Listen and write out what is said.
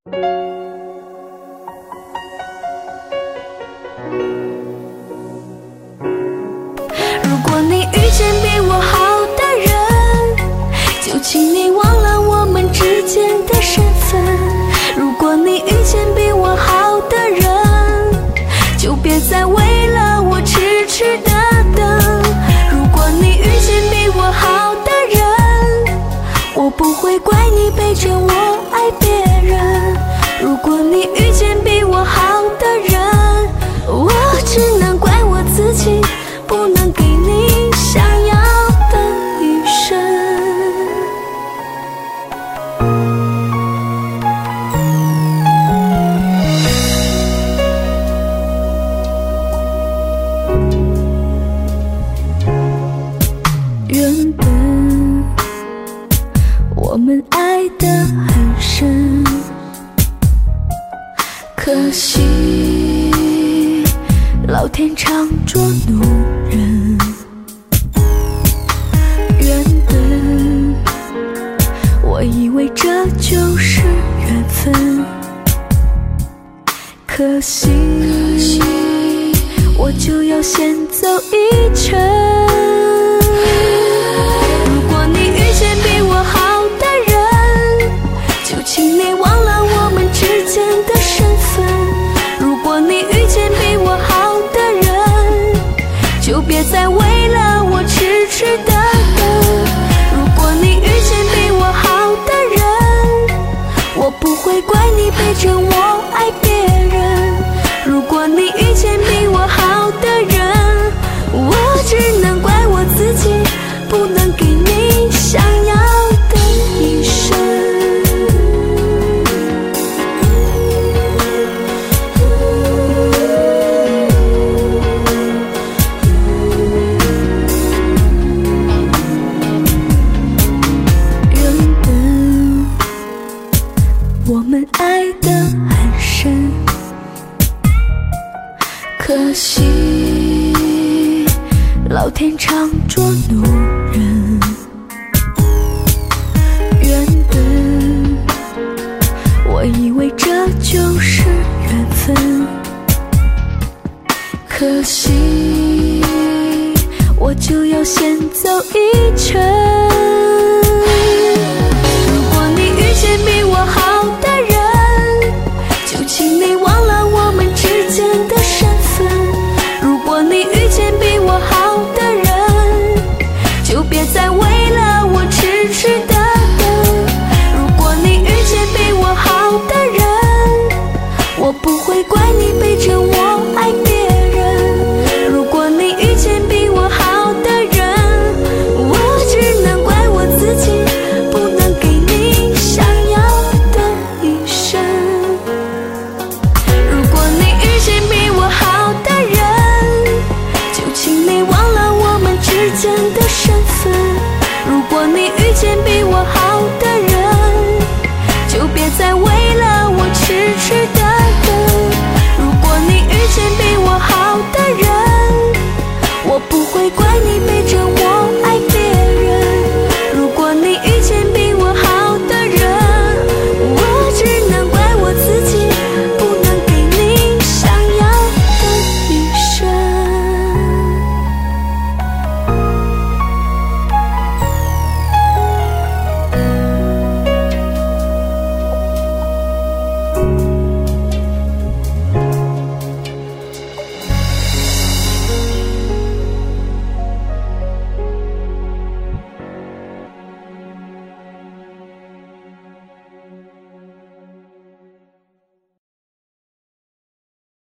如果你遇见比我好的人，就请你忘了我们之间的身份。如果你遇见比我好的人，就别再为了我痴痴的等。如果你遇见比我好的人，我不会怪你背着我爱别人。如果你遇见比我好的人，我只能怪我自己不能给你想要的一生。原本我们爱得很深，可惜老天常捉弄人。原本我以为这就是缘分，可惜我就要先走一程。如果你遇见比我好的人，就请你忘了我们之间的身份。如果你遇见比我好的人，就别再为了我痴痴的等。如果你遇见比我好的人，我不会怪你背着我爱别人。如果你遇见比我好的人，我只能怪我自己不能给你想要的一生。原本我们爱得很深，可惜老天常捉弄人。原本我以为这就是缘分，可惜我就要先走一程。